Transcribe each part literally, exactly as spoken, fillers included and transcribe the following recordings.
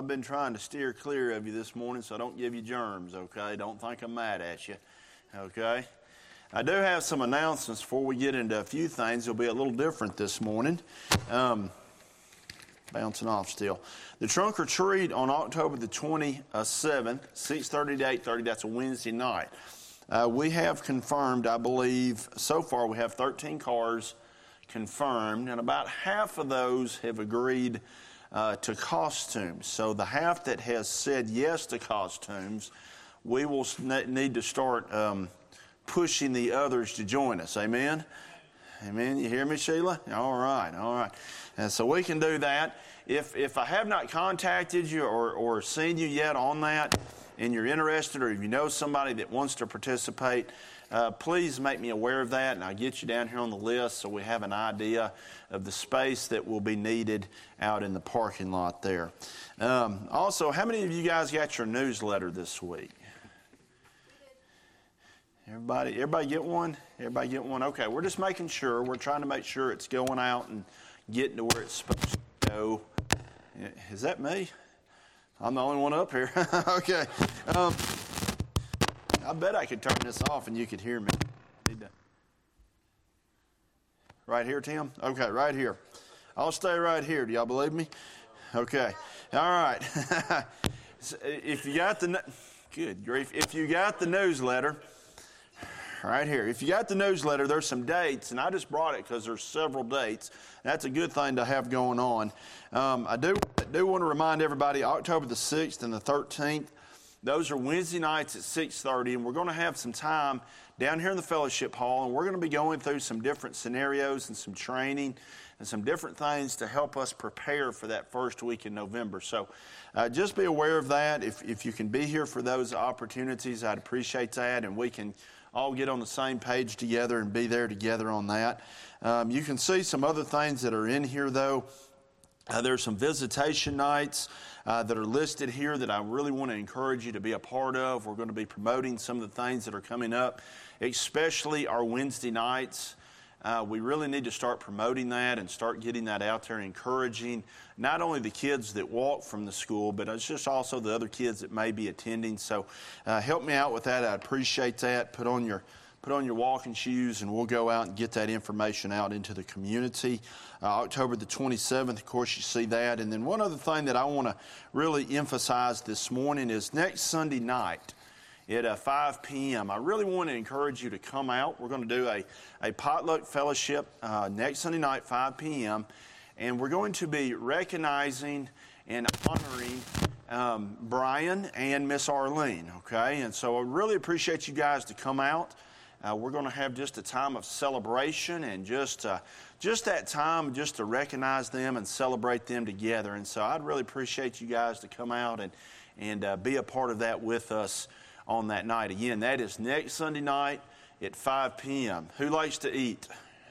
I've been trying to steer clear of you this morning so I don't give you germs, okay? Don't think I'm mad at you, okay? I do have some announcements before we get into a few things. It'll be a little different this morning. Um, bouncing off still. The trunk or treat on October the twenty-seventh, six thirty to eight thirty, that's a Wednesday night. Uh, we have confirmed, I believe, so far we have thirteen cars confirmed, and about half of those have agreed uh, to costumes. So the half that has said yes to costumes, we will need to start um, pushing the others to join us. Amen? Amen. You hear me, Sheila? All right, all right. And so we can do that. If if I have not contacted you or, or seen you yet on that, and you're interested, or if you know somebody that wants to participate, uh, please make me aware of that, and I'll get you down here on the list so we have an idea of the space that will be needed out in the parking lot there. Um, also, how many of you guys got your newsletter this week? Everybody, everybody get one? Everybody get one? Okay, we're just making sure. We're trying to make sure it's going out and getting to where it's supposed to go. Is that me? I'm the only one up here. Okay. Um, I bet I could turn this off and you could hear me. Need to... Right here, Tim? Okay, right here. I'll stay right here. Do y'all believe me? Okay. All right. If you got the... Good grief. If you got the newsletter... Right here. If you got the newsletter, there's some dates, and I just brought it because there's several dates. That's a good thing to have going on. Um, I do I do want to remind everybody, October the sixth and the thirteenth, those are Wednesday nights at six thirty, and we're going to have some time down here in the fellowship hall, and we're going to be going through some different scenarios and some training and some different things to help us prepare for that first week in November. So uh, just be aware of that. If, if you can be here for those opportunities, I'd appreciate that, and we can all get on the same page together and be there together on that. Um, you can see some other things that are in here, though. Uh, there's some visitation nights uh, that are listed here that I really want to encourage you to be a part of. We're going to be promoting some of the things that are coming up, especially our Wednesday nights. Uh, we really need to start promoting that and start getting that out there, encouraging not only the kids that walk from the school, but it's just also the other kids that may be attending. So uh, help me out with that. I appreciate that. Put on your put on your walking shoes, and we'll go out and get that information out into the community. Uh, October the twenty-seventh, of course, you see that. And then one other thing that I want to really emphasize this morning is next Sunday night at uh, five p.m. I really want to encourage you to come out. We're going to do a, a potluck fellowship uh, next Sunday night, five p.m., and we're going to be recognizing and honoring um, Brian and Miss Arlene, okay? And so I really appreciate you guys to come out. Uh, we're going to have just a time of celebration and just uh, just that time just to recognize them and celebrate them together. And so I'd really appreciate you guys to come out and, and uh, be a part of that with us on that night. Again, that is next Sunday night at five p.m. Who likes to eat?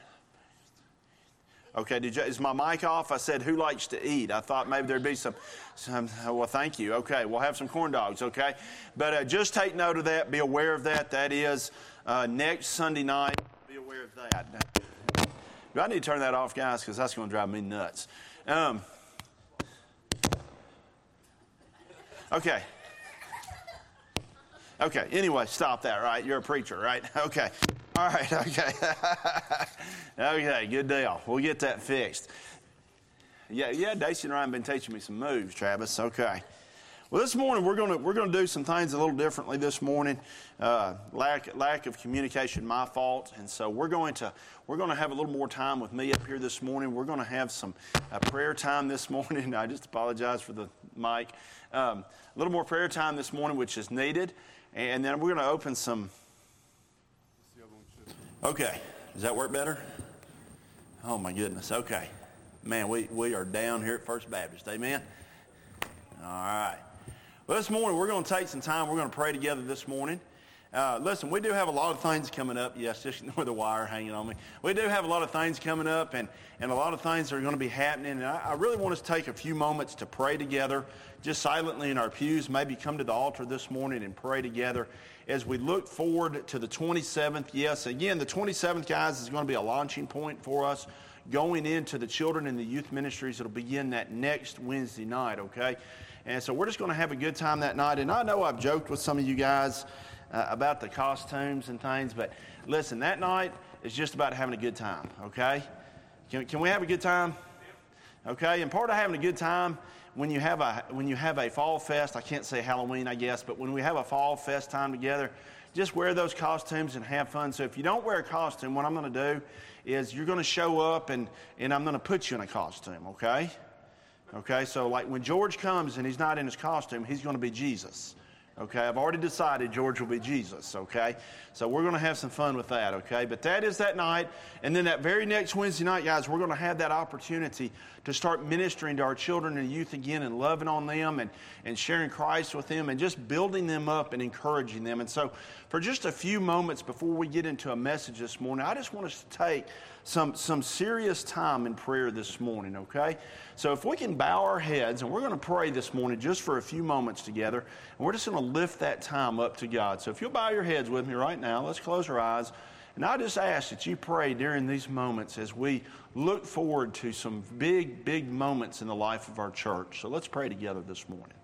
Okay, did you, is my mic off? I said, who likes to eat? I thought maybe there'd be some, some well, thank you. Okay, we'll have some corn dogs, okay? But uh, just take note of that. Be aware of that. That is uh, next Sunday night. Be aware of that. Do I need to turn that off, guys? Because that's going to drive me nuts. Um, okay. Okay, anyway, stop that, right? You're a preacher, right? Okay. All right, okay. Okay, good deal. We'll get that fixed. Yeah, yeah, Daisy and Ryan have been teaching me some moves, Travis. Okay. Well, this morning we're going to we're going to do some things a little differently this morning. Uh, lack lack of communication, my fault, and so we're going to we're going to have a little more time with me up here this morning. We're going to have some uh, prayer time this morning. I just apologize for the mic. Um, a little more prayer time this morning, which is needed, and then we're going to open some. Okay, does that work better? Oh my goodness. Okay, man, we we are down here at First Baptist. Amen. All right. Well, this morning we're going to take some time. We're going to pray together this morning. Uh, listen, we do have a lot of things coming up. Yes, just with the wire hanging on me. We do have a lot of things coming up, and, and a lot of things that are going to be happening. And I, I really want us to take a few moments to pray together, just silently in our pews. Maybe come to the altar this morning and pray together as we look forward to the twenty-seventh. Yes, again, the twenty-seventh, guys, is going to be a launching point for us. going into the children and the youth ministries that'll begin that next Wednesday night, okay? And so we're just going to have a good time that night. And I know I've joked with some of you guys uh, about the costumes and things, but listen, that night is just about having a good time, okay? Can, can we have a good time? Okay, and part of having a good time, when you have a when you have a fall fest, I can't say Halloween, I guess, but when we have a fall fest time together, just wear those costumes and have fun. So if you don't wear a costume, what I'm going to do is you're going to show up and, and I'm going to put you in a costume, okay? Okay, so like when George comes and he's not in his costume, he's going to be Jesus. Okay, I've already decided George will be Jesus, okay? So we're going to have some fun with that, okay? But that is that night. And then that very next Wednesday night, guys, we're going to have that opportunity to start ministering to our children and youth again and loving on them and, and sharing Christ with them and just building them up and encouraging them. And so for just a few moments before we get into a message this morning, I just want us to take some, some serious time in prayer this morning, okay? So if we can bow our heads, and we're going to pray this morning just for a few moments together, and we're just going to lift that time up to God. So if you'll bow your heads with me right now, let's close our eyes. And I just ask that you pray during these moments as we look forward to some big, big moments in the life of our church. So let's pray together this morning.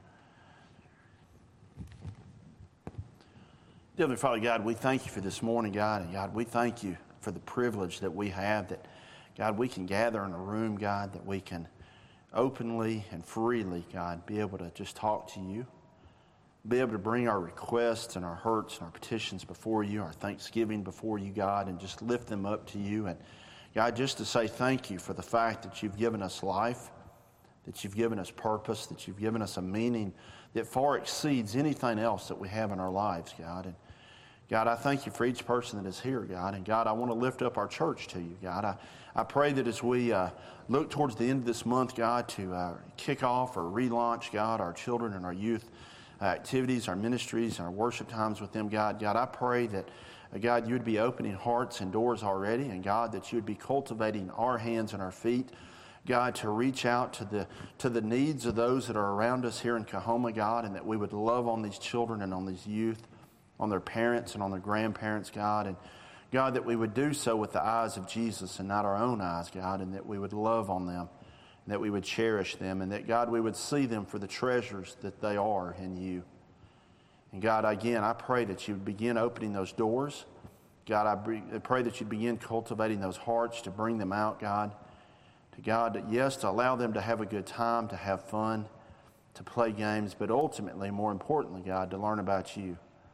Heavenly Father, God, we thank you for this morning, God. And God, we thank you for the privilege that we have that, God, we can gather in a room, God, that we can openly and freely, God, be able to just talk to you, be able to bring our requests and our hurts and our petitions before you, our thanksgiving before you, God, and just lift them up to you. And God, just to say thank you for the fact that you've given us life, that you've given us purpose, that you've given us a meaning that far exceeds anything else that we have in our lives, God. And God, I thank you for each person that is here, God. And God, I want to lift up our church to you, God. I, I pray that as we uh, look towards the end of this month, God, to uh, kick off or relaunch, God, our children and our youth uh, activities, our ministries, and our worship times with them, God. God, I pray that, uh, God, you would be opening hearts and doors already, and God, that you would be cultivating our hands and our feet, God, to reach out to the to the needs of those that are around us here in Coahoma, God, and that we would love on these children and on these youth, on their parents and on their grandparents, God. And God, that we would do so with the eyes of Jesus and not our own eyes, God, and that we would love on them, and that we would cherish them, and that, God, we would see them for the treasures that they are in you. And God, again, I pray that you would begin opening those doors. God, I pray that you'd begin cultivating those hearts to bring them out, God. To God, that yes, to allow them to have a good time, to have fun, to play games, but ultimately, more importantly, God, to learn about you.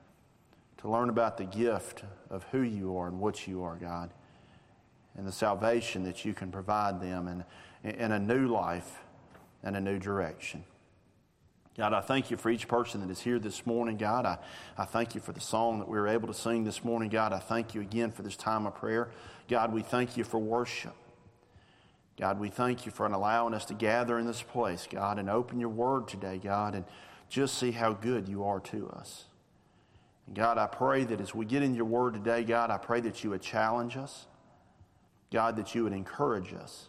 To learn about the gift of who you are and what you are, God, and the salvation that you can provide them and, and a new life and a new direction. God, I thank you for each person that is here this morning, God. I, I thank you for the song that we were able to sing this morning, God. I thank you again for this time of prayer. God, we thank you for worship. God, we thank you for allowing us to gather in this place, God, and open your word today, God, and just see how good you are to us. And God, I pray that as we get in your word today, God, I pray that you would challenge us. God, that you would encourage us.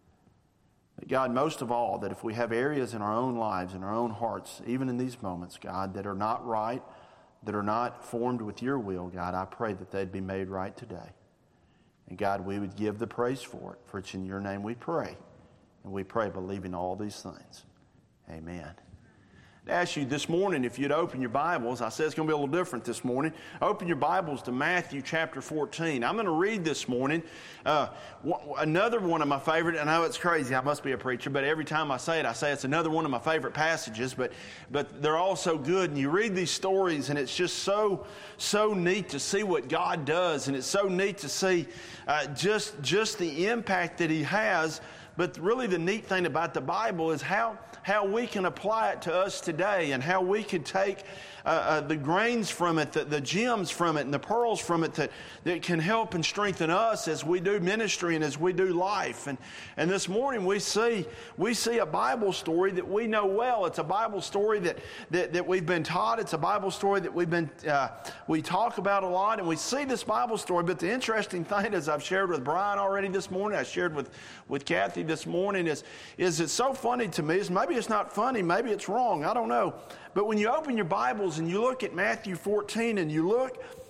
But God, most of all, that if we have areas in our own lives, in our own hearts, even in these moments, God, that are not right, that are not formed with your will, God, I pray that they'd be made right today. And God, we would give the praise for it. For it's in your name we pray. And we pray believing all these things. Amen. I ask you this morning if you'd open your Bibles. I said it's going to be a little different this morning. Open your Bibles to Matthew chapter fourteen. I'm going to read this morning uh, another one of my favorite. I know it's crazy. I must be a preacher, but every time I say it, I say it's another one of my favorite passages. But but they're all so good, and you read these stories, and it's just so so neat to see what God does, and it's so neat to see uh, just just the impact that He has. But really the neat thing about the Bible is how, how we can apply it to us today and how we can take uh, uh, the grains from it, the, the gems from it, and the pearls from it that, that can help and strengthen us as we do ministry and as we do life. And, and this morning we see we see a Bible story that we know well. It's a Bible story that, that, that we've been taught. It's a Bible story that we've been uh, we talk about a lot, and we see this Bible story. But the interesting thing, as I've shared with Brian already this morning, I shared with, with Kathy this morning, is, is it's so funny to me. Is maybe it's not funny, maybe it's wrong, I don't know. But when you open your Bibles and you look at Matthew fourteen and you look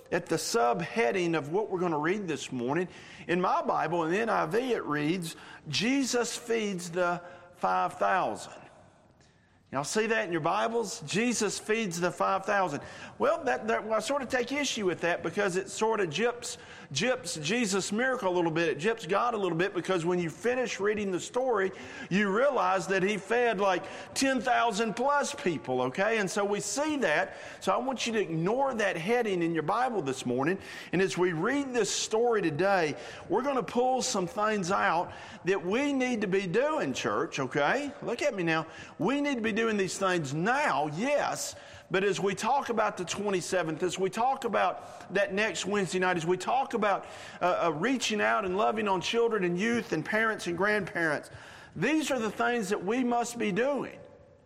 at the subheading of what we're going to read this morning. In my Bible, in the N I V, it reads, Jesus feeds the five thousand. Y'all see that in your Bibles? Jesus feeds the five thousand. Well, that, that, well, I sort of take issue with that because it sort of gyps, gyps Jesus' miracle a little bit. It gyps God a little bit because when you finish reading the story, you realize that he fed like ten thousand plus people, okay? And so we see that. So I want you to ignore that heading in your Bible this morning. And as we read this story today, we're going to pull some things out that we need to be doing, church, okay? Look at me now. We need to be doing these things now, yes, but as we talk about the twenty-seventh, as we talk about that next Wednesday night, as we talk about uh, uh, reaching out and loving on children and youth and parents and grandparents, these are the things that we must be doing.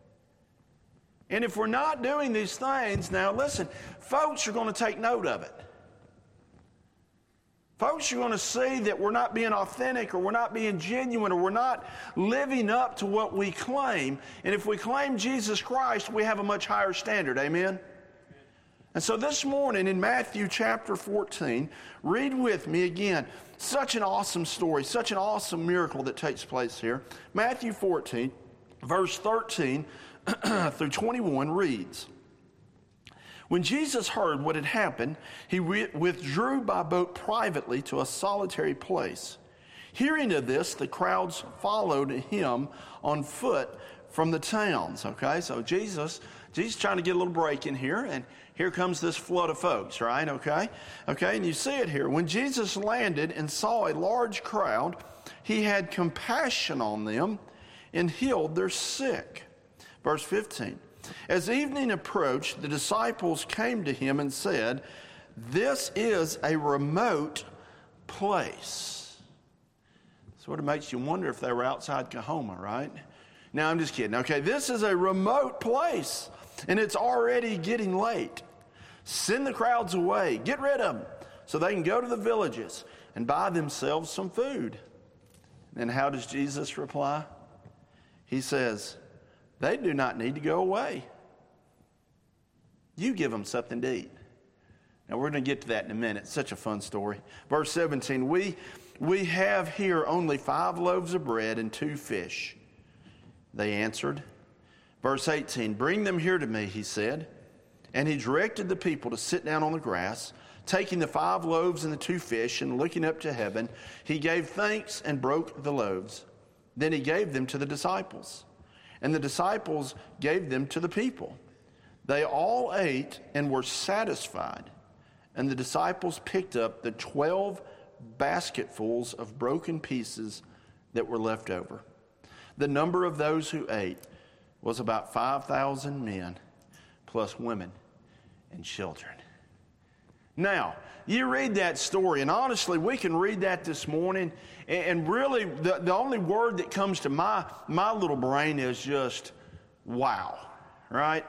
And if we're not doing these things, now listen, folks are going to take note of it. Folks are going to see that we're not being authentic or we're not being genuine or we're not living up to what we claim. And if we claim Jesus Christ, we have a much higher standard. Amen? And so this morning in Matthew chapter fourteen, read with me again. Such an awesome story, such an awesome miracle that takes place here. Matthew fourteen, verse thirteen through twenty-one reads, When Jesus heard what had happened, he withdrew by boat privately to a solitary place. Hearing of this, the crowds followed him on foot from the towns. Okay, so Jesus, Jesus trying to get a little break in here, and here comes this flood of folks, right? Okay, okay, and you see it here. When Jesus landed and saw a large crowd, he had compassion on them and healed their sick. Verse fifteen. As evening approached, the disciples came to him and said, This is a remote place. Sort of makes you wonder if they were outside Kahoma, right? No, I'm just kidding. Okay, this is a remote place, and it's already getting late. Send the crowds away. Get rid of them so they can go to the villages and buy themselves some food. And how does Jesus reply? He says, They do not need to go away. You give them something to eat. Now, we're going to get to that in a minute. It's such a fun story. Verse seventeen, we, we have here only five loaves of bread and two fish. They answered. Verse eighteen, Bring them here to me, he said. And he directed the people to sit down on the grass. Taking the five loaves and the two fish and looking up to heaven, he gave thanks and broke the loaves. Then he gave them to the disciples. And the disciples gave them to the people. They all ate and were satisfied. And the disciples picked up the twelve basketfuls of broken pieces that were left over. The number of those who ate was about five thousand men, plus women and children. Now, you read that story, and honestly, we can read that this morning, and really, the, the only word that comes to my, my little brain is just, wow, right?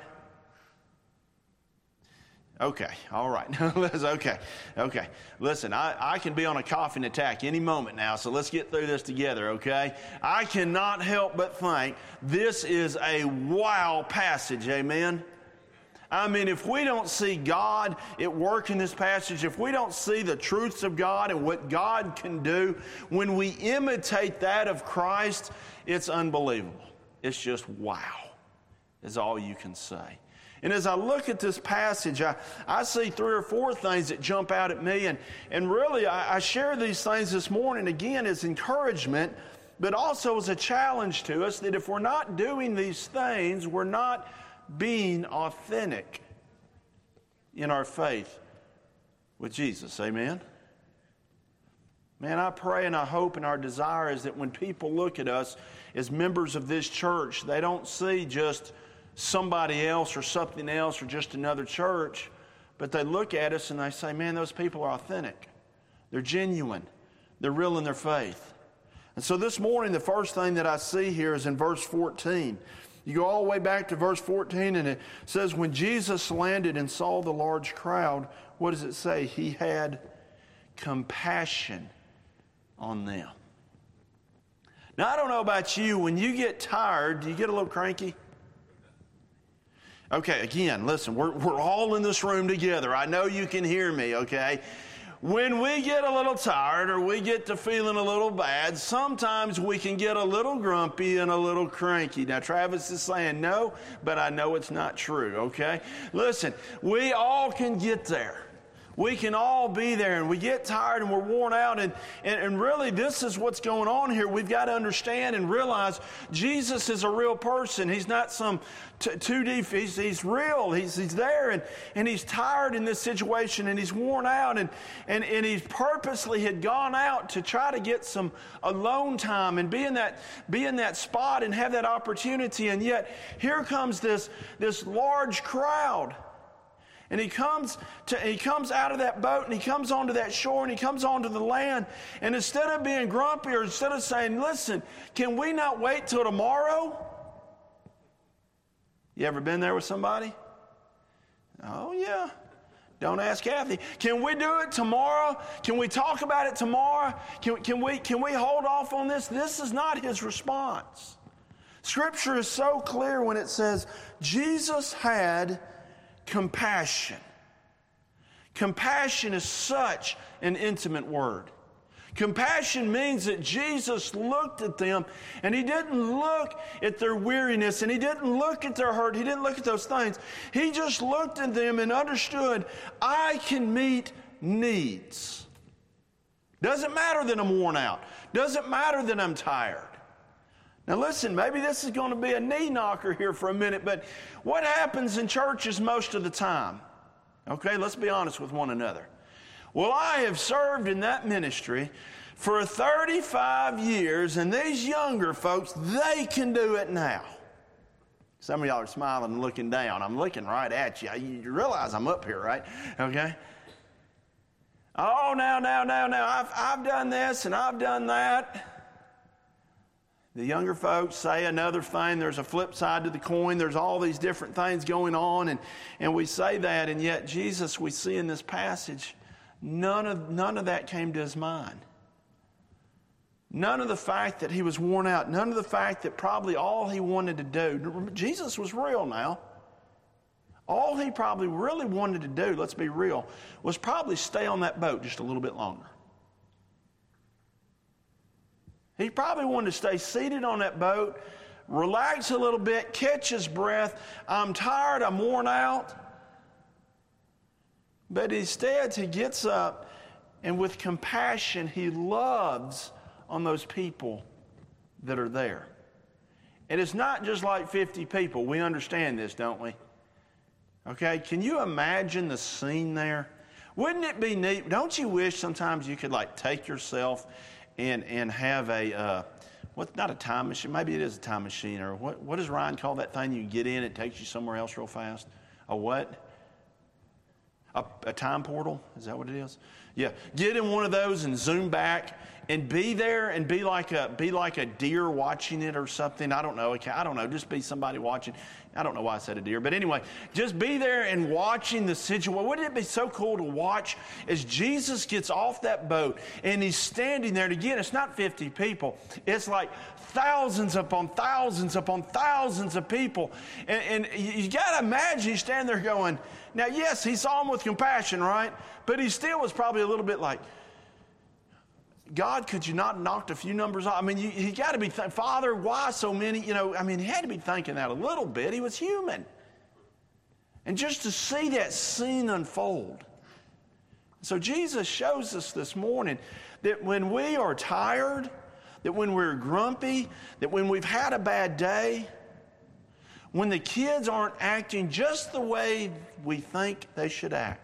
Okay, all right. okay, okay. Listen, I, I can be on a coughing attack any moment now, so let's get through this together, okay? I cannot help but think this is a wow passage, amen? I mean, if we don't see God at work in this passage, if we don't see the truths of God and what God can do, when we imitate that of Christ, it's unbelievable. It's just wow, is all you can say. And as I look at this passage, I, I see three or four things that jump out at me. And, and really, I, I share these things this morning, again, as encouragement, but also as a challenge to us that if we're not doing these things, we're not being authentic in our faith with Jesus. Amen? Man, I pray and I hope and our desire is that when people look at us as members of this church, they don't see just somebody else or something else or just another church, but they look at us and they say, man, those people are authentic. They're genuine. They're real in their faith. And so this morning, the first thing that I see here is in verse fourteen. You go all the way back to verse fourteen, and it says, when Jesus landed and saw the large crowd, what does it say? He had compassion on them. Now, I don't know about you, when you get tired, do you get a little cranky? Okay, again, listen, we're, we're all in this room together. I know you can hear me, okay? When we get a little tired or we get to feeling a little bad, sometimes we can get a little grumpy and a little cranky. Now, Travis is saying no, but I know it's not true, okay? Listen, we all can get there. We can all be there, and we get tired and we're worn out, and, and, and really this is what's going on here. We've got to understand and realize Jesus is a real person. He's not some t- two D, he's, he's real. He's, he's there, and, and he's tired in this situation, and he's worn out, and, and, and he purposely had gone out to try to get some alone time and be in that, be in that spot and have that opportunity, and yet here comes this, this large crowd. And he comes to, he comes out of that boat, and he comes onto that shore, and he comes onto the land. And instead of being grumpy, or instead of saying, listen, can we not wait till tomorrow? You ever been there with somebody? Oh, yeah. Don't ask Kathy. Can we do it tomorrow? Can we talk about it tomorrow? Can, can, we, can we hold off on this? This is not his response. Scripture is so clear when it says Jesus had compassion. Compassion is such an intimate word. Compassion means that Jesus looked at them, and he didn't look at their weariness, and he didn't look at their hurt. He didn't look at those things. He just looked at them and understood, I can meet needs. Doesn't matter that I'm worn out. Doesn't matter that I'm tired. Now listen, maybe this is going to be a knee knocker here for a minute, but what happens in churches most of the time? Okay, let's be honest with one another. Well, I have served in that ministry for thirty-five years, and these younger folks, they can do it now. Some of y'all are smiling and looking down. I'm looking right at you. You realize I'm up here, right? Okay. Oh, now, now, now, now, I've, I've done this and I've done that. The younger folks say another thing. There's a flip side to the coin. There's all these different things going on, and, and we say that, and yet Jesus, we see in this passage, none of, none of that came to his mind. None of the fact that he was worn out. None of the fact that probably all he wanted to do. Jesus was real now. All he probably really wanted to do, let's be real, was probably stay on that boat just a little bit longer. He probably wanted to stay seated on that boat, relax a little bit, catch his breath. I'm tired, I'm worn out. But instead, he gets up, and with compassion, he loves on those people that are there. And it's not just like fifty people. We understand this, don't we? Okay, can you imagine the scene there? Wouldn't it be neat? Don't you wish sometimes you could like take yourself and and have a, uh, what, not a time machine, maybe it is a time machine, or what, what does Ryan call that thing you get in, it takes you somewhere else real fast? A what? A, a time portal? Is that what it is? Yeah, get in one of those and zoom back and be there and be like a be like a deer watching it or something. I don't know. I don't know. Just be somebody watching. I don't know why I said a deer, but anyway, just be there and watching the situation. Wouldn't it be so cool to watch as Jesus gets off that boat and he's standing there? And again, it's not fifty people. It's like thousands upon thousands upon thousands of people. And, and you, you got to imagine he's standing there going, now, yes, he saw him with compassion, right? But he still was probably a little bit like, God, could you not knock a few numbers off? I mean, you, you got to be, th- Father, why so many? You know, I mean, he had to be thinking that a little bit. He was human. And just to see that scene unfold. So Jesus shows us this morning that when we are tired, that when we're grumpy, that when we've had a bad day, when the kids aren't acting just the way we think they should act,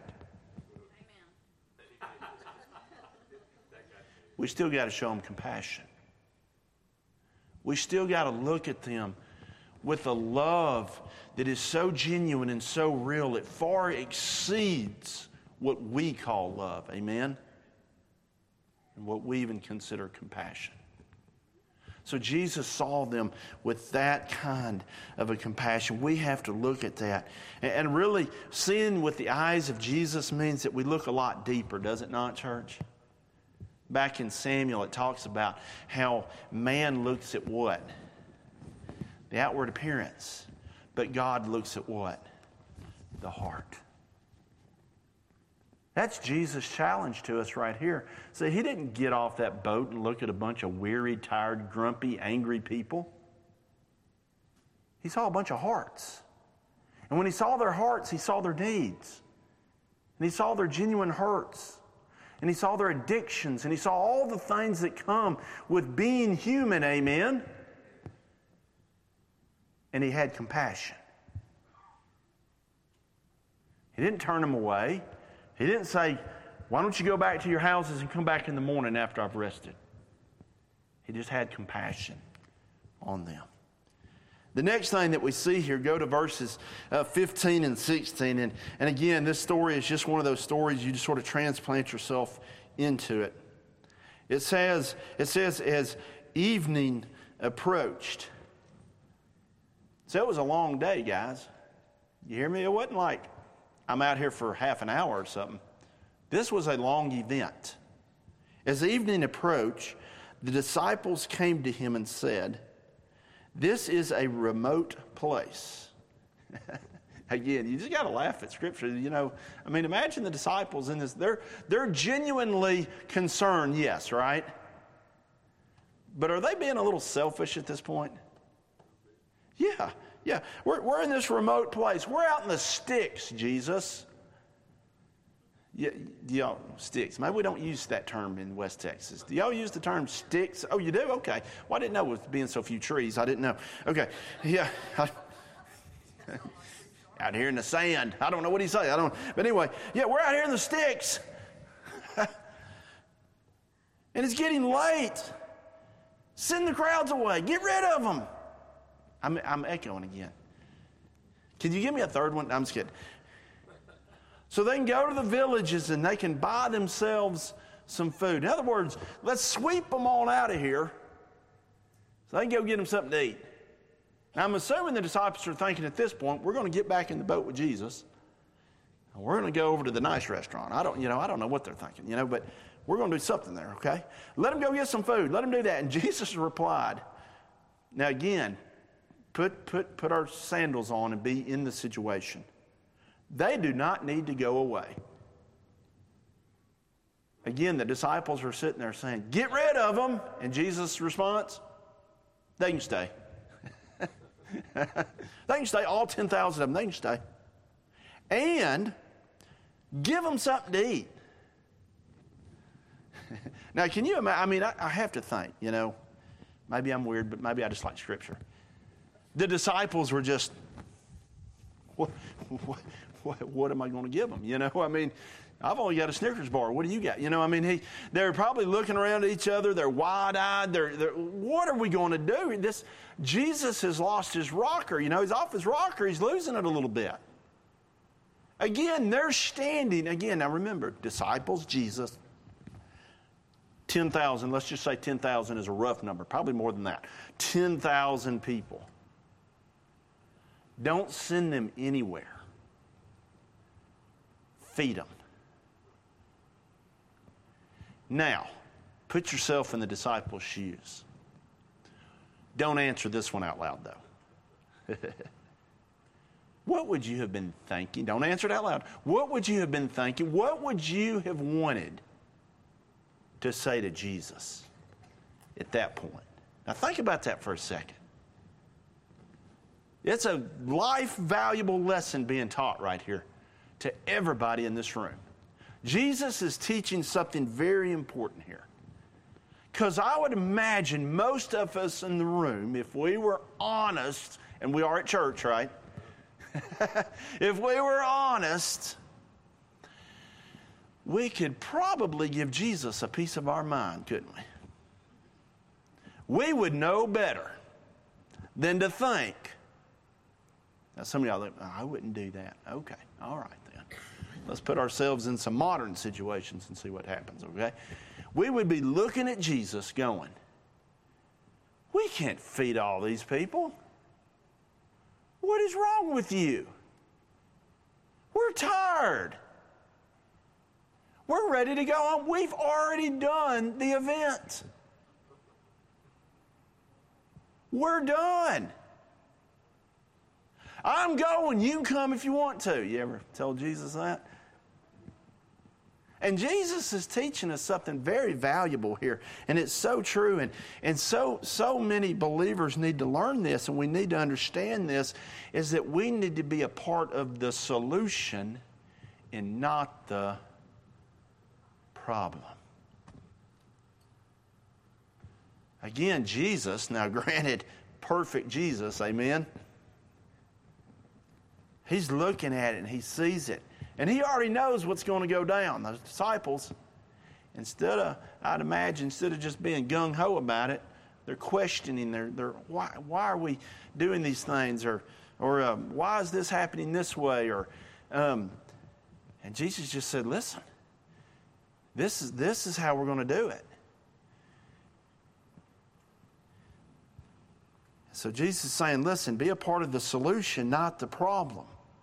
we still got to show them compassion. We still got to look at them with a love that is so genuine and so real, it far exceeds what we call love, amen? And what we even consider compassion. So Jesus saw them with that kind of a compassion. We have to look at that. And really, seeing with the eyes of Jesus means that we look a lot deeper, does it not, church? Back in Samuel, it talks about how man looks at what? The outward appearance. But God looks at what? the heart. That's Jesus' challenge to us right here. So he didn't get off that boat and look at a bunch of weary, tired, grumpy, angry people. He saw a bunch of hearts. And when he saw their hearts, he saw their needs. And he saw their genuine hurts. And he saw their addictions. And he saw all the things that come with being human, amen? And he had compassion. He didn't turn them away. He didn't say, why don't you go back to your houses and come back in the morning after I've rested? He just had compassion on them. The next thing that we see here, go to verses uh, fifteen and sixteen. And, and again, this story is just one of those stories you just sort of transplant yourself into it. It says, it says as evening approached. So it was a long day, guys. You hear me? It wasn't like I'm out here for half an hour or something. This was a long event. As evening approached, the disciples came to him and said, this is a remote place. Again, you just got to laugh at Scripture. You know, I mean, imagine the disciples in this. They're, they're genuinely concerned, yes, right? But are they being a little selfish at this point? Yeah, yeah. We're, we're in this remote place. We're out in the sticks, Jesus. Yeah, y'all, sticks. Maybe we don't use that term in West Texas. Do y'all use the term sticks? Oh, you do? Okay. Well, I didn't know with being so few trees. I didn't know. Okay. Yeah. Out here in the sand. I don't know what he's saying. I don't. But anyway, yeah, we're out here in the sticks. And it's getting late. Send the crowds away. Get rid of them. I'm, I'm echoing again. Can you give me a third one? I'm just kidding. So they can go to the villages and they can buy themselves some food. In other words, let's sweep them all out of here so they can go get them something to eat. Now, I'm assuming the disciples are thinking at this point, we're going to get back in the boat with Jesus. And we're going to go over to the nice restaurant. I don't, you know, I don't know what they're thinking, you know, but we're going to do something there, okay? Let them go get some food. Let them do that. And Jesus replied. Now, again, put, put, put our sandals on and be in the situation. They do not need to go away. Again, the disciples are sitting there saying, get rid of them. And Jesus' response, they can stay. They can stay, all ten thousand of them, they can stay. And give them something to eat. Now, can you imagine? I mean, I, I have to think, you know, maybe I'm weird, but maybe I just like Scripture. The disciples were just, what, what, what, what am I going to give them? You know, I mean, I've only got a Snickers bar. What do you got? You know, I mean, he, they're probably looking around at each other. They're wide-eyed. They're, they're, what are we going to do? This Jesus has lost his rocker. You know, he's off his rocker. He's losing it a little bit. Again, they're standing. Again, now remember, disciples, Jesus, ten thousand. Let's just say ten thousand is a rough number. Probably more than that. ten thousand people. Don't send them anywhere. Feed them. Now, put yourself in the disciples' shoes. Don't answer this one out loud, though. What would you have been thinking? Don't answer it out loud. What would you have been thinking? What would you have wanted to say to Jesus at that point? Now, think about that for a second. It's a life-valuable lesson being taught right here to everybody in this room. Jesus is teaching something very important here. Because I would imagine most of us in the room, if we were honest, and we are at church, right? If we were honest, we could probably give Jesus a piece of our mind, couldn't we? We would know better than to think. Now, some of y'all think, oh, I wouldn't do that. Okay, all right then. Let's put ourselves in some modern situations and see what happens, okay? We would be looking at Jesus going, we can't feed all these people. What is wrong with you? We're tired. We're ready to go home. We've already done the event. We're done. I'm going. You can come if you want to. You ever tell Jesus that? And Jesus is teaching us something very valuable here. And it's so true. And, and so, so many believers need to learn this, and we need to understand this, is that we need to be a part of the solution and not the problem. Again, Jesus, now granted, perfect Jesus, amen? He's looking at it and he sees it. And he already knows what's going to go down. The disciples, instead of, I'd imagine, instead of just being gung-ho about it, they're questioning, they're, they're why, why are we doing these things? Or, or um, why is this happening this way? Or, um, and Jesus just said, listen, this is, this is how we're going to do it. So Jesus is saying, listen, be a part of the solution, not the problem.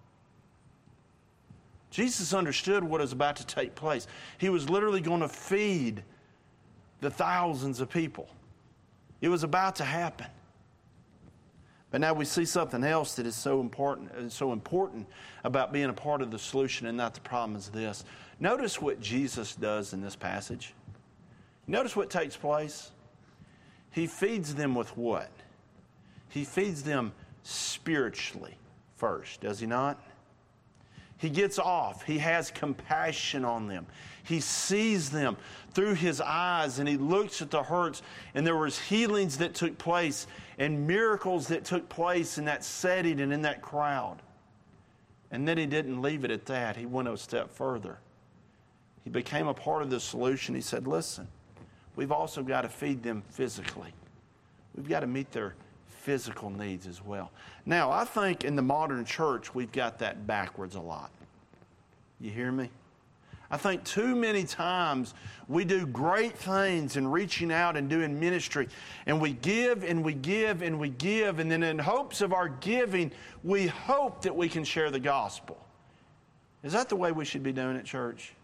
Jesus understood what was about to take place. He was literally going to feed the thousands of people. It was about to happen. But now we see something else that is so important, so important about being a part of the solution and not the problem is this. Notice what Jesus does in this passage. Notice what takes place. He feeds them with what? He feeds them spiritually first, does he not? He gets off. He has compassion on them. He sees them through his eyes, and he looks at the hurts, and there was healings that took place and miracles that took place in that setting and in that crowd. And then he didn't leave it at that. He went a step further. He became a part of the solution. He said, listen, we've also got to feed them physically. We've got to meet their physical needs as well. Now, I think in the modern church, we've got that backwards a lot. You hear me? I think too many times we do great things in reaching out and doing ministry, and we give and we give and we give, and then in hopes of our giving, we hope that we can share the gospel. Is that the way we should be doing it, church?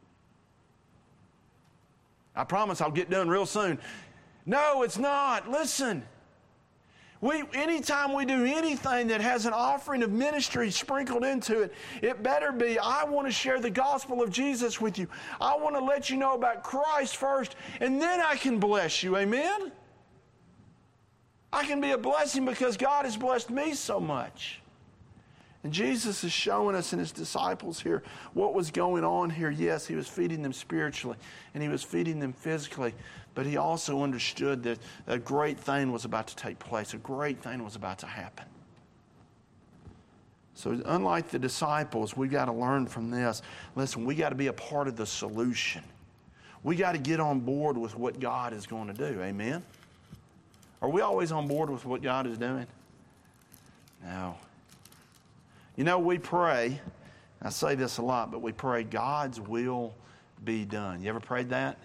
I promise I'll get done real soon. No, it's not. Listen. We, anytime we do anything that has an offering of ministry sprinkled into it, it better be, I want to share the gospel of Jesus with you. I want to let you know about Christ first, and then I can bless you. Amen? I can be a blessing because God has blessed me so much. And Jesus is showing us and his disciples here what was going on here. Yes, he was feeding them spiritually, and he was feeding them physically. But he also understood that a great thing was about to take place. A great thing was about to happen. So unlike the disciples, we've got to learn from this. Listen, we got to be a part of the solution. We got to get on board with what God is going to do. Amen? Are we always on board with what God is doing? No. You know, we pray, I say this a lot, but we pray God's will be done. You ever prayed that?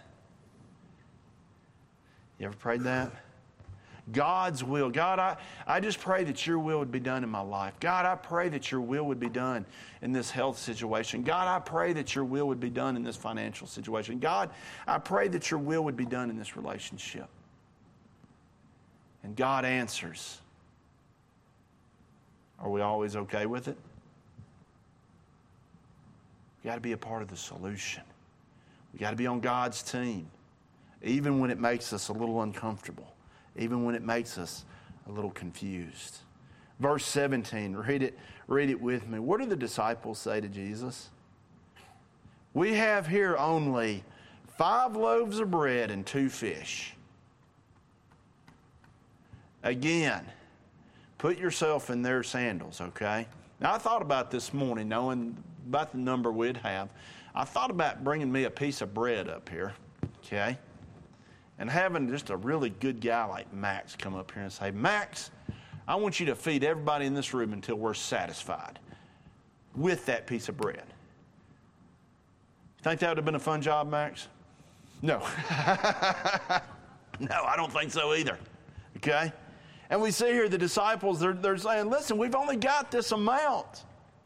You ever prayed that? God's will. God, I, I just pray that your will would be done in my life. God, I pray that your will would be done in this health situation. God, I pray that your will would be done in this financial situation. God, I pray that your will would be done in this relationship. And God answers. Are we always okay with it? We've got to be a part of the solution. We've got to be on God's team. Even when it makes us a little uncomfortable. Even when it makes us a little confused. Verse seventeen, read it, read it with me. What do the disciples say to Jesus? We have here only five loaves of bread and two fish. Again, put yourself in their sandals, okay? Now, I thought about this morning, knowing about the number we'd have. I thought about bringing me a piece of bread up here, okay? And having just a really good guy like Max come up here and say, Max, I want you to feed everybody in this room until we're satisfied with that piece of bread. Think that would have been a fun job, Max? No. No, I don't think so either, okay? And we see here the disciples, they're, they're saying, listen, we've only got this amount.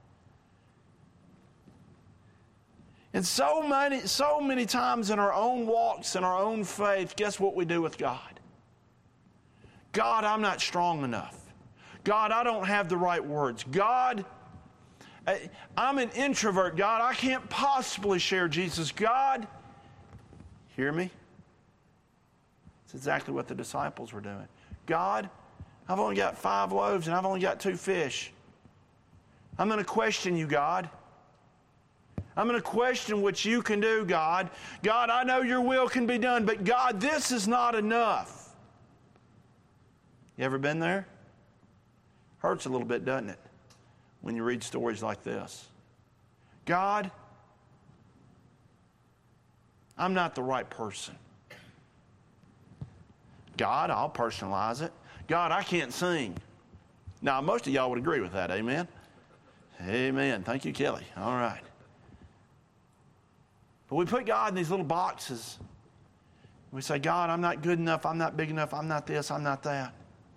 And so many, so many times in our own walks, in our own faith, guess what we do with God? God, I'm not strong enough. God, I don't have the right words. God, I'm an introvert. God, I can't possibly share Jesus. God, hear me? It's exactly what the disciples were doing. God, I've only got five loaves and I've only got two fish. I'm going to question you, God. I'm going to question what you can do, God. God, I know your will can be done, but God, this is not enough. You ever been there? Hurts a little bit, doesn't it, when you read stories like this? God, I'm not the right person. God, I'll personalize it. God, I can't sing. Now, most of y'all would agree with that, amen? Amen. Thank you, Kelly. All right. But we put God in these little boxes. We say, God, I'm not good enough. I'm not big enough. I'm not this. I'm not that.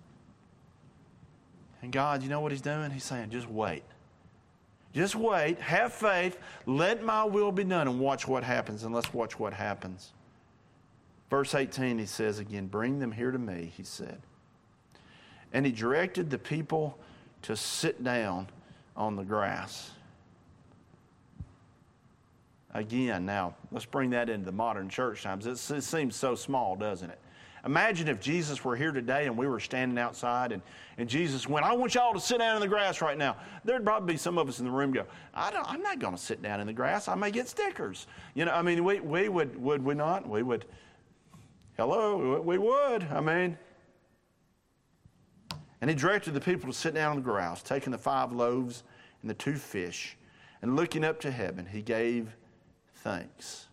And God, you know what he's doing? He's saying, just wait. Just wait. Have faith. Let my will be done and watch what happens. And let's watch what happens. Verse eighteen, he says again, bring them here to me, he said. And he directed the people to sit down on the grass. Again, now, let's bring that into the modern church times. It, it seems so small, doesn't it? Imagine if Jesus were here today and we were standing outside and, and Jesus went, I want y'all to sit down in the grass right now. There'd probably be some of us in the room go, I don't, I'm not going to sit down in the grass. I may get stickers. You know, I mean, we, we would, would we not? We would, hello, we would. I mean, and he directed the people to sit down on the grass, taking the five loaves and the two fish, and looking up to heaven, he gave thanks.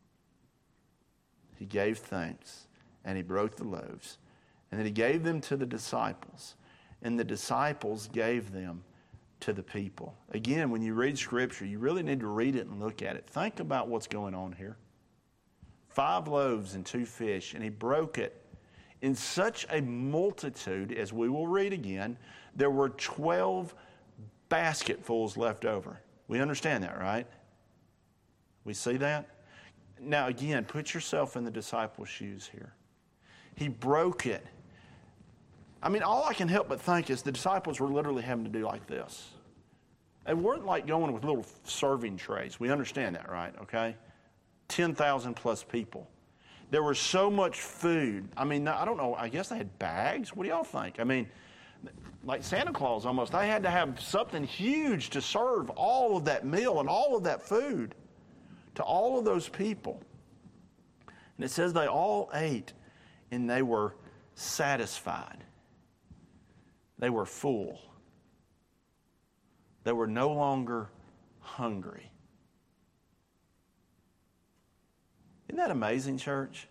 He gave thanks, and he broke the loaves, and then he gave them to the disciples, and the disciples gave them to the people. Again, when you read Scripture, you really need to read it and look at it. Think about what's going on here. Five loaves and two fish, and he broke it in such a multitude, as we will read again, there were twelve basketfuls left over. We understand that, right? We see that? Now, again, put yourself in the disciples' shoes here. He broke it. I mean, all I can help but think is the disciples were literally having to do like this. They weren't like going with little serving trays. We understand that, right? Okay? ten thousand plus people. There was so much food. I mean, I don't know. I guess they had bags. What do y'all think? I mean, like Santa Claus almost. They had to have something huge to serve all of that meal and all of that food to all of those people. And it says they all ate and they were satisfied. They were full. They were no longer hungry. Isn't that amazing, church?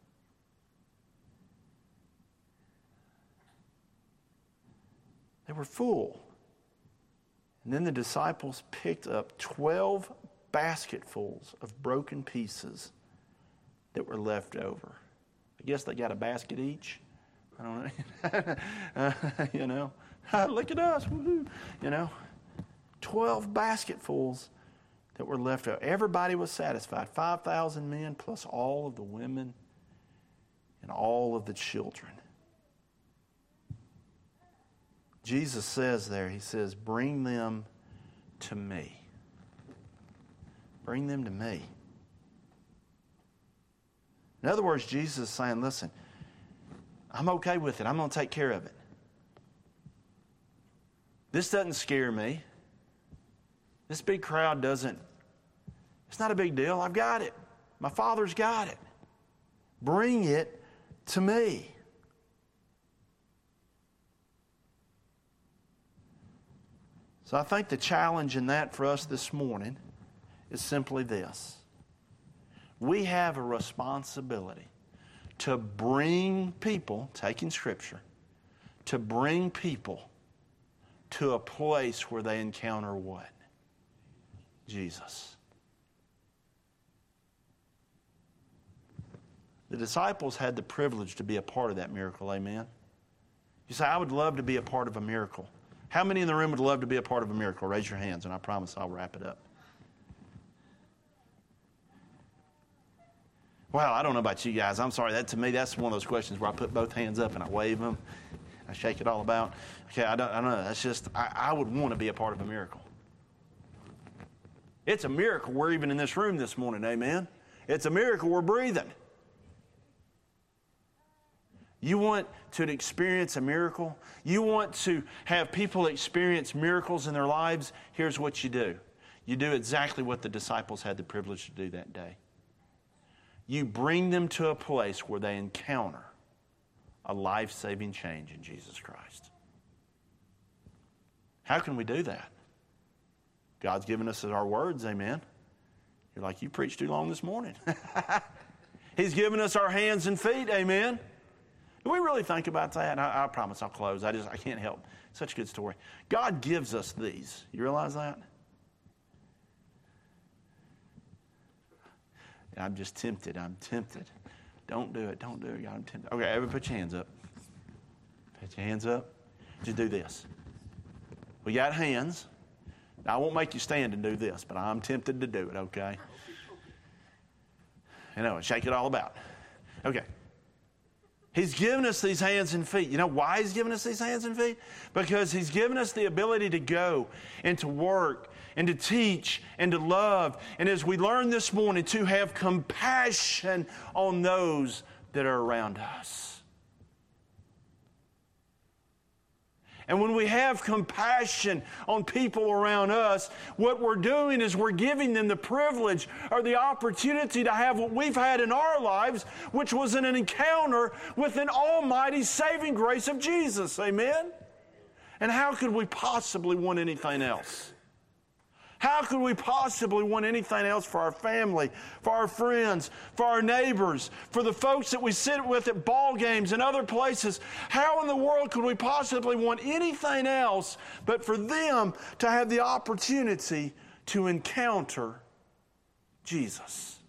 They were full. And then the disciples picked up twelve basketfuls of broken pieces that were left over. I guess they got a basket each. I don't know. uh, you know, look at us. Woo-hoo. You know, twelve basketfuls that were left over. Everybody was satisfied. five thousand men plus all of the women and all of the children. Jesus says there, he says, bring them to me. Bring them to me. In other words, Jesus is saying, listen, I'm okay with it. I'm going to take care of it. This doesn't scare me. This big crowd doesn't, it's not a big deal. I've got it. My Father's got it. Bring it to me. So I think the challenge in that for us this morning is simply this. We have a responsibility to bring people, taking Scripture, to bring people to a place where they encounter what? Jesus. The disciples had the privilege to be a part of that miracle, amen? You say, I would love to be a part of a miracle. How many in the room would love to be a part of a miracle? Raise your hands, and I promise I'll wrap it up. Well, I don't know about you guys. I'm sorry. That to me, that's one of those questions where I put both hands up and I wave them. I shake it all about. Okay, I don't, I don't know. That's just, I, I would want to be a part of a miracle. It's a miracle we're even in this room this morning, amen? It's a miracle we're breathing. You want to experience a miracle? You want to have people experience miracles in their lives? Here's what you do. You do exactly what the disciples had the privilege to do that day. You bring them to a place where they encounter a life-saving change in Jesus Christ. How can we do that? God's given us our words, amen. You're like, you preached too long this morning. He's given us our hands and feet, amen. Do we really think about that? I, I promise I'll close. I just I can't help. Such a good story. God gives us these. You realize that? I'm just tempted. I'm tempted. Don't do it. Don't do it. God, I'm tempted. Okay, everybody put your hands up. Put your hands up. Just do this. We got hands. Now, I won't make you stand and do this, but I'm tempted to do it, okay? You know, shake it all about. Okay. He's given us these hands and feet. You know why he's given us these hands and feet? Because he's given us the ability to go and to work and to teach and to love. And as we learned this morning, to have compassion on those that are around us. And when we have compassion on people around us, what we're doing is we're giving them the privilege or the opportunity to have what we've had in our lives, which was an encounter with an almighty saving grace of Jesus. Amen? And how could we possibly want anything else? How could we possibly want anything else for our family, for our friends, for our neighbors, for the folks that we sit with at ball games and other places? How in the world could we possibly want anything else but for them to have the opportunity to encounter Jesus?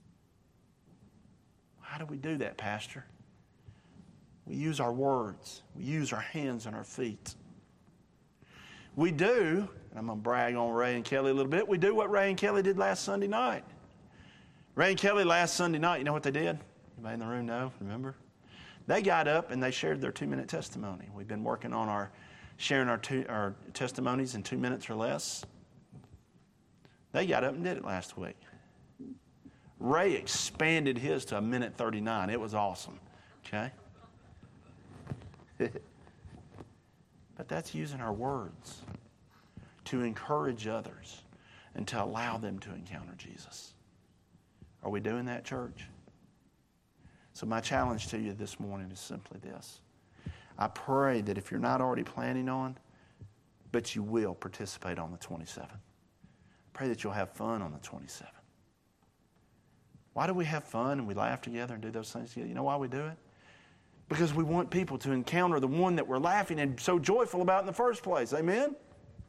How do we do that, Pastor? We use our words. We use our hands and our feet. We do, and I'm going to brag on Ray and Kelly a little bit, we do what Ray and Kelly did last Sunday night. Ray and Kelly last Sunday night, you know what they did? Anybody in the room know? Remember? They got up and they shared their two-minute testimony. We've been working on our sharing our, two, our testimonies in two minutes or less. They got up and did it last week. Ray expanded his to a minute thirty-nine. It was awesome. Okay? But that's using our words to encourage others and to allow them to encounter Jesus. Are we doing that, church? So my challenge to you this morning is simply this. I pray that if you're not already planning on, but you will participate on the twenty-seventh. Pray that you'll have fun on the twenty-seventh. Why do we have fun and we laugh together and do those things together? You know why we do it? Because we want people to encounter the one that we're laughing and so joyful about in the first place. Amen?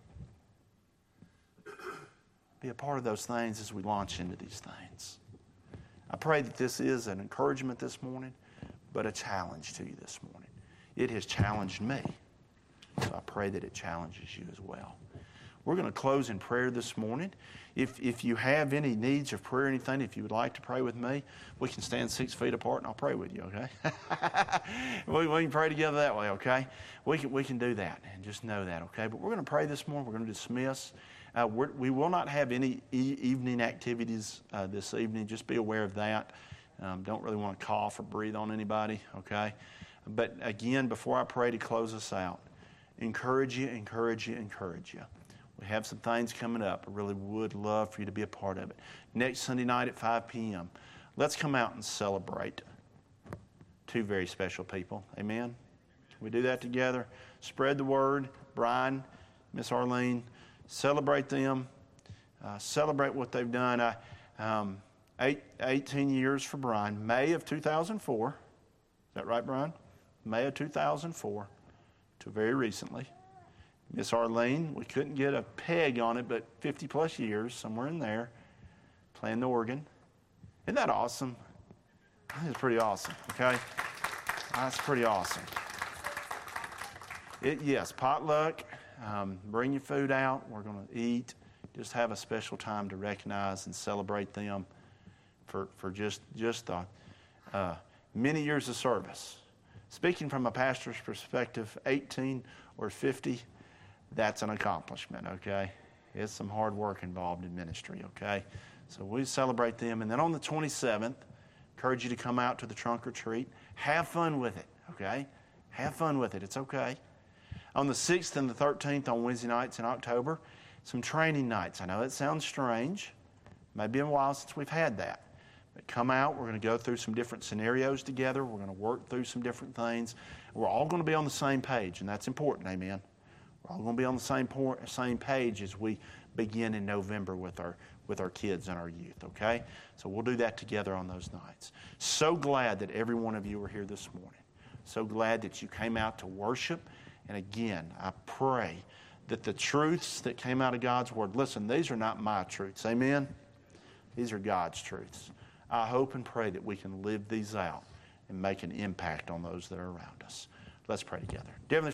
Be a part of those things as we launch into these things. I pray that this is an encouragement this morning, but a challenge to you this morning. It has challenged me, so I pray that it challenges you as well. We're going to close in prayer this morning. If if you have any needs of prayer or anything, if you would like to pray with me, we can stand six feet apart and I'll pray with you, okay? we, we can pray together that way, okay? We can, we can do that and just know that, okay? But we're going to pray this morning. We're going to dismiss. Uh, we're, we will not have any e- evening activities uh, this evening. Just be aware of that. Um, don't really want to cough or breathe on anybody, okay? But again, before I pray to close us out, encourage you, encourage you, encourage you. We have some things coming up. I really would love for you to be a part of it. Next Sunday night at five p.m., let's come out and celebrate two very special people. Amen? Can we do that together? Spread the word. Brian, Miss Arlene, celebrate them. Uh, celebrate what they've done. I, um, eight, eighteen years for Brian. May of two thousand four. Is that right, Brian? May of two thousand four to very recently. Miss Arlene, we couldn't get a peg on it, but fifty plus years, somewhere in there, playing the organ. Isn't that awesome? That's pretty awesome, okay? That's pretty awesome. It, yes, potluck. Um, bring your food out. We're going to eat. Just have a special time to recognize and celebrate them for, for just, just the uh, many years of service. Speaking from a pastor's perspective, eighteen or fifty, that's an accomplishment, okay? There's some hard work involved in ministry, okay? So we celebrate them. And then on the twenty-seventh, encourage you to come out to the trunk or treat. Have fun with it, okay? Have fun with it. It's okay. On the sixth and the thirteenth on Wednesday nights in October, some training nights. I know it sounds strange. Maybe a while since we've had that. But come out. We're going to go through some different scenarios together. We're going to work through some different things. We're all going to be on the same page, and that's important, amen? We're all going to be on the same point, same page as we begin in November with our with our kids and our youth, okay? So we'll do that together on those nights. So glad that every one of you are here this morning. So glad that you came out to worship. And again, I pray that the truths that came out of God's Word, listen, these are not my truths, amen? These are God's truths. I hope and pray that we can live these out and make an impact on those that are around us. Let's pray together. Dear Heavenly